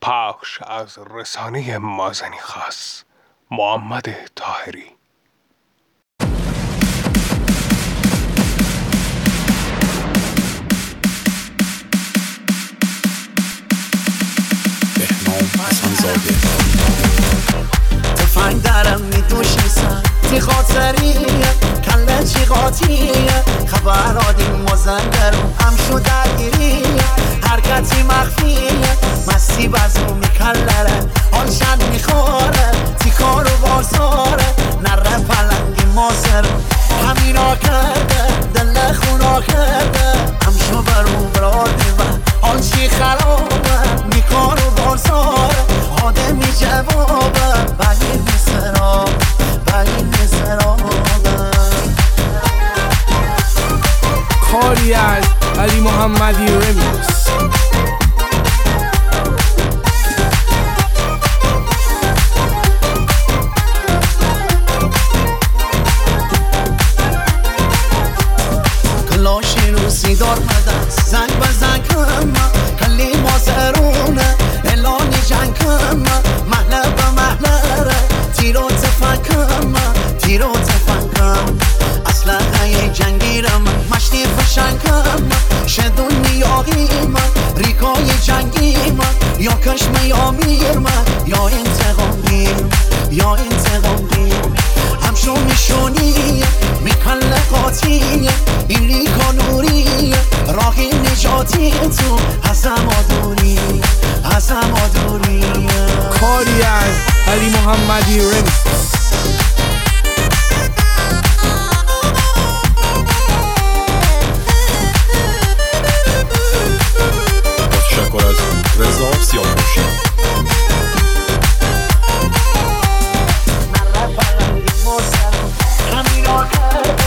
پخش از رسانه مازنی خاص محمد طاهری. تفنگ درم میدوش نیستن تی خاطریه کله چی قاطیه خبر آدیم مزنگرم هم شو درگیریه حرکتی مخفیه مستی بزو میکلره حال شد میخوره تی کارو بازاره نره پلنگی مازر همینا کرده دل خونا کرده هم شو برون برادی و حال چی خرابه میکارو بازاره آدمی جوابه بگیر میسراب بگیر میسرابه کاری از علی محمدی رمیکس. کلاشی روسی دار مدن زنگ بزن کم کلی مازرونه اعلانی جنگ کم محله به محله تیرو تفنکم تیرو تفنکم اصلا های جنگیرم مشتی فشنکم شدون نیاقیم ریکای جنگیم یا کشم یا میرم یا انتقام گیر یا انتقام گیر همشو میشونی میکله قاطی این ریکا نوری راهی نجاتی تو هزم آدوری هزم آدوری کاری از علی محمدی رمیکس. تشکر از رضا سیاپوشی. همین را کرده